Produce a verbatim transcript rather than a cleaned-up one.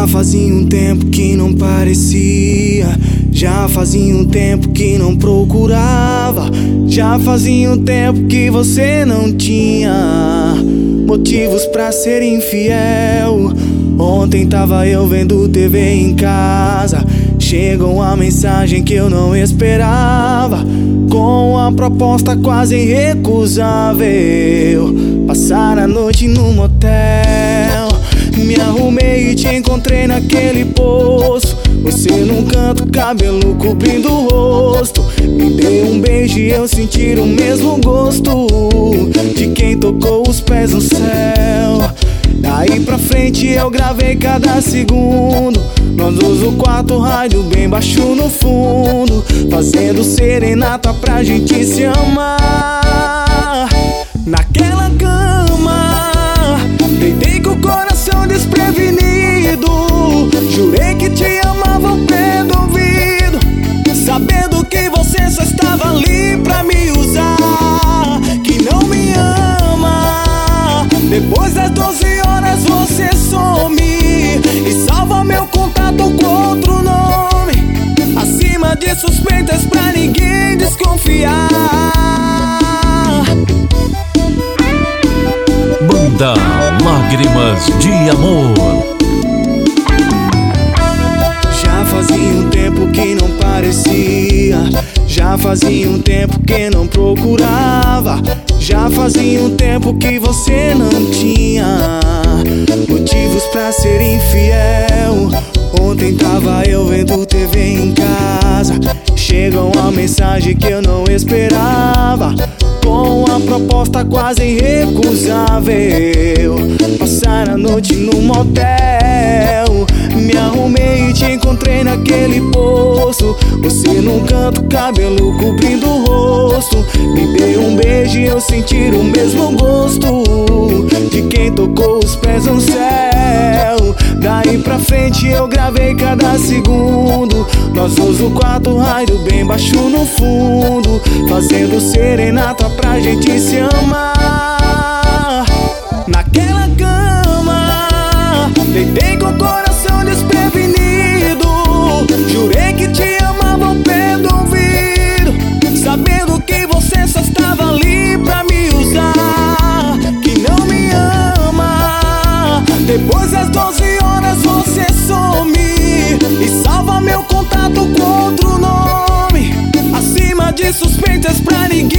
fazia um tempo que não parecia, já fazia um tempo que não procurava, já fazia um tempo que você não tinha motivos pra ser infiel. Ontem tava eu vendo T V em casa, chegou uma mensagem que eu não esperava, com uma proposta quase irrecusável: passar a noite num motel. Me arrumei e te encontrei naquele poço, você num canto, cabelo cobrindo o rosto. Me dei um beijo e eu senti o mesmo gosto de quem tocou os pés no céu. Daí pra frente eu gravei cada segundo, nós dois no quarto, rádio bem baixo no fundo, fazendo serenata pra gente se amar. Naquela cama, deitei com o coração desprevenido, jurei que te amava ao pé do ouvido, sabendo que você só estava ali pra me usar, que não me ama. Depois das doze horas você some e salva meu contato com outro nome, acima de suspeitas pra ninguém desconfiar. Banda Lágrimas de Amor. Já fazia um tempo que não parecia, já fazia um tempo que não procurava, já fazia um tempo que você não tinha motivos pra ser infiel. Ontem tava eu vendo T V em casa, chegou uma mensagem que eu não esperava, com uma proposta quase irrecusável: passar a noite num motel. Me arrumei e te encontrei naquele poço, você num canto, cabelo cobrindo o rosto. Me dei um beijo e eu senti o mesmo gosto de quem tocou os pés no céu. Daí pra frente eu gravei cada segundo, nós dois no quarto, rádio bem baixo no fundo, fazendo serenata pra gente se amar. Naquela cama, deitei com o coração desprevenido, jurei que te amava ao pé do ouvido, sabendo que você só estava ali pra me usar, que não me ama. Depois das doze horas você some e salva meu contato com outro nome, acima de suspeitas pra ninguém